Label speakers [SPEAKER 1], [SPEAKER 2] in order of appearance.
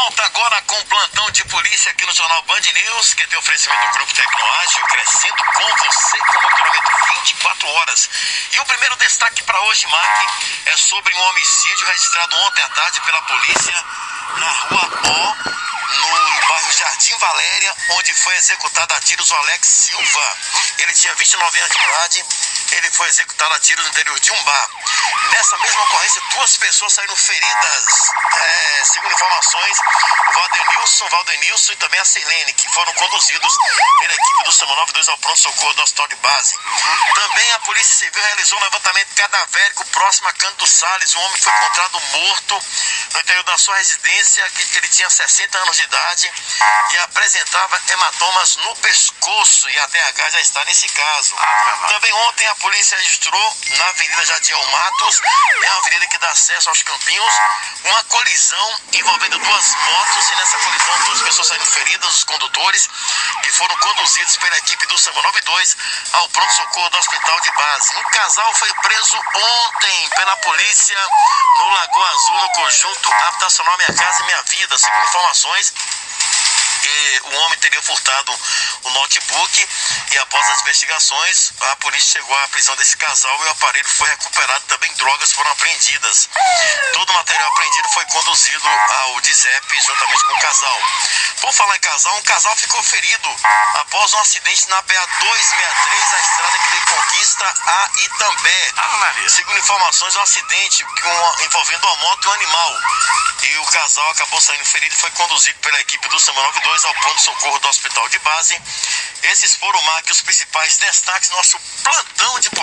[SPEAKER 1] volta agora com o plantão de polícia aqui no Jornal Band News, que tem oferecimento do Grupo Tecnoágil, crescendo com você com monitoramento 24 horas. E o primeiro destaque para hoje, Mark, é sobre um homicídio registrado ontem à tarde pela polícia na Rua O, no bairro Jardim Valéria, onde foi executado a tiros o Alex Silva. Ele tinha 29 anos de idade, ele foi executado a tiros no interior de um bar. Nessa mesma ocorrência, 2 pessoas saíram feridas, segundo informações, o Valdenilson e também a Sirlene, que foram conduzidos pela equipe do SAMU 92 ao pronto-socorro do hospital de base. Também a Polícia Civil realizou um levantamento cadavérico próximo a Cândido Salles. Um homem foi encontrado morto no interior da sua residência, que ele tinha 60 anos de idade e apresentava hematomas no pescoço, e a DH já está nesse caso. Também ontem a polícia registrou na Avenida Jadiel Matos, é a avenida que dá acesso aos Campinhos, uma colisão envolvendo 2 motos, e nessa colisão 2 pessoas saíram feridas, os condutores, que foram conduzidos pela equipe do SAMU 92 ao pronto-socorro do hospital de base. Um casal foi preso ontem pela polícia no Lagoa Azul, no conjunto habitacional Minha Casa e Minha Vida. Segundo informações, o homem teria furtado o notebook, e após as investigações a polícia chegou à prisão desse casal e o aparelho foi recuperado. Também drogas foram apreendidas. Todo o material apreendido foi conduzido ao DISEP juntamente com o casal. Por falar em casal, um casal ficou ferido após um acidente na BA-263, a estrada que liga Conquista a Itambé. Segundo informações, um acidente envolvendo uma moto e um animal, e o casal acabou saindo ferido e foi conduzido pela equipe do SAMU 92 ao pronto-socorro do hospital de base. Esses foram, Mark, os principais destaques do nosso plantão de polícia.